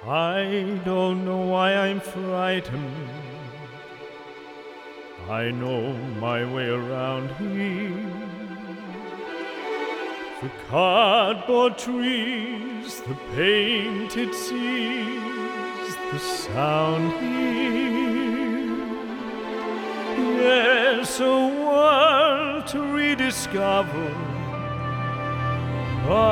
I don't know why I'm frightened. I know my way around here. The cardboard trees, the painted seas, the sound here. Yes, a world to rediscover.